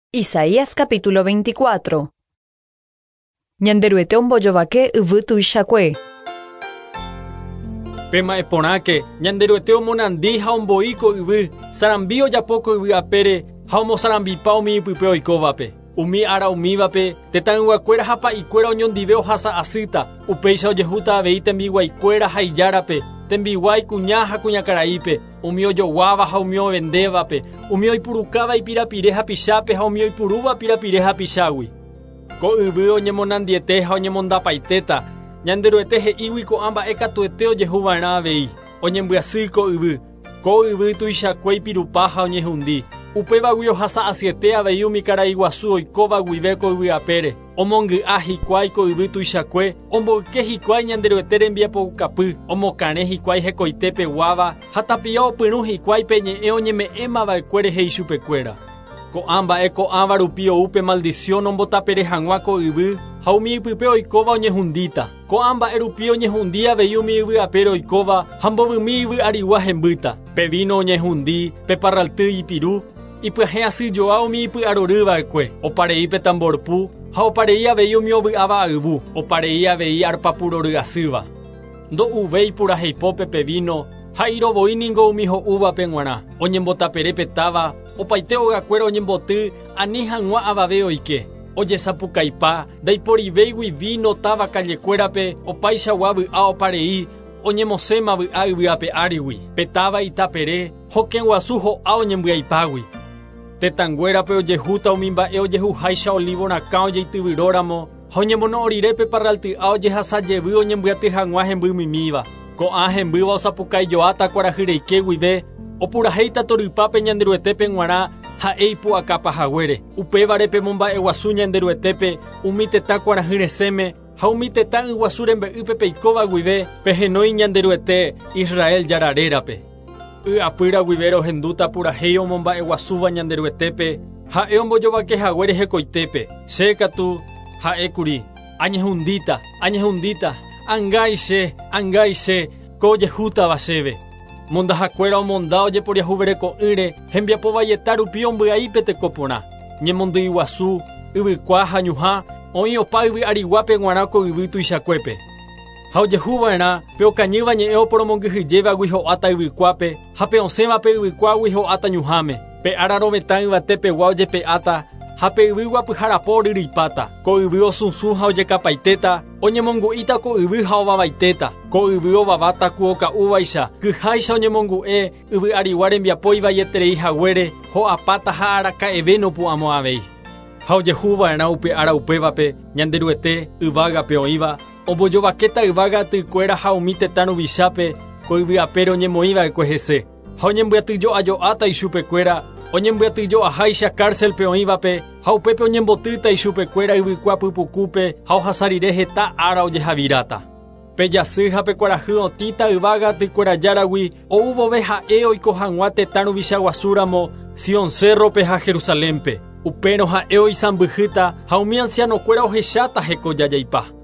Isaías capítulo 24. Ñanderuete ombojovake yvy tuichakue. Pema eporãke, ñanderuete omonandi ha omboíko yvy, sarambi ojapóko yvy apére ha omosarambipa umi ipype oikóvape. Umi ára umívape, tetãyguakuéra ha pa'ikuéra oñondive ohasa asýta, upéicha ojehúta avei tembiguaikuéra ha ijárape, tembiguái kuña ha kuñakaraípe, umi ojoguáva ha umi ovendévape, umi oipurukáva ipirapire ha pichápe ha umi oipurúva pirapire ha pichágui. Ko yvy oñemonandiete ha oñemondapaitéta, ñanderuete he'ígui ko'ã mba'ekatuete ojehuva'erã avei, oñembyasýi ko yvy tuichakue ipirupa ha oñehundi. Upévagui ohasa asiete avei umi karai guasu oikóva guive ko yvy apére, omongy'a hikuái ko yvy tuichakue, omboyke hikuái ñanderuete rembiapokapy, omokãre hikuái hekoite peguáva ha tapia opyrũ hikuái peñe'ẽ oñeme'ẽmava'ekuére he'i chupekuéra. Ko'ã mba'eko'ãva rupi oúpe maldición ombotapere hag̃ua ko yvy ha umi ipype oikóva oñehundíta. Ko'ã mba'e rupi oñehundi avei umi yvy apére oikóva ha mbovymi yvy arigua hembýta. Pe vino oñehundi, pe parralty ipiru, ipyahẽ asyjoa umi ipy'arorýva'ekue, oparei pe tamborpu ha oparei avei umi ovy'áva ayvu, oparei avei arpapu roryasýva. Ndo'uvéi puraheipópe pe vino ha irovoíningo umi ho'úvape g̃uarã, oñembotapere petáva, opaite ogakuéra oñemboty ani hag̃ua avave oike. Ojesapukaipa, ndaiporivéigui vino táva kallekuérape, opaichagua vy'a oparei, oñemosẽma vy'a yvy'ápe árigui, petáva itapere, hokẽ guasu ho'a oñembyaipágui. Tetãnguérape ojehúta umi mba'e ojehuháicha olivorakã ojeityvyróramo, ha oñemono'õrire pe parralty'a ojehasajevy oñembyaty hag̃ua hembymimíva. Ko'ã hembýva osapukaijoáta kuarahy reike guive, opurahéita torypápe ñanderuetépe g̃uarã ha eipu'aka pahaguére. Upévare pe momba'e guasu ñanderuetépe umi tetã kuarahy resẽme ha umi tetã yguasu rembe'ýpe peikóva guive pehenói ñanderuete Israel jararérape. Apýra guive rohendúta purahéi omomba'e guasúva ñanderuetépe ha'e ombojovakehaguére hekoitépe. Che katu ha'ékuri: añehundíta, angaiche, ko ojehútava chéve. Mondahakuéra omonda ojeporiahuvereko'ỹre hembiapo vaieta rupi ombyai pe tekoporã. Ñemondýi guasu, yvykua ha ñuhã oĩ opa yvy ariguápe g̃uarã ko yvy tuichakuépe. Ha ojehuva'erã pe okañýva ñe'ẽ oporomongyhyjévagui ho'áta yvykuápe ha pe osẽvape yvykuágui ho'áta ñuhãme. Pe ára rovetã yvate pegua ojepe'áta ha pe yvy guapyharapo oryrypáta. Ko yvy osũsũ ha ojekapaitéta, oñemongu'íta ko yvy ha ovavaitéta. Ko yvy ovaváta ku oka'úvaicha, kyháicha oñemongu'e yvy arigua rembiapo ivaieterei haguére, ho'apáta ha araka'eve nopu'ãmo avei. Ha ojehuva'erã upe ára upévape ñanderuete yvágape oĩva, ombojovakéta yvága tykuéra ha umi tetã ruvichápe ko yvy apére oñemoĩva'ekue hese. Ha oñembyatyjo'ajo'áta ichupekuéra, oñembyatyjo'aháicha cárcelpe oĩvape ha upépe oñembotýta ichupekuéra yvykua pypukúpe ha ohasarire heta ára ojehavíráta. Pe jasy ha pe kuarahy otĩta yvága tykuerajáragui oúvove ha'e oiko hag̃ua tetã ruvicha guasúramo Sion Cerrope ha Jerusalénpe. Upérõ ha'e oisãmbyhýta ha umi ancianokuéra ohecháta heko jajaipa.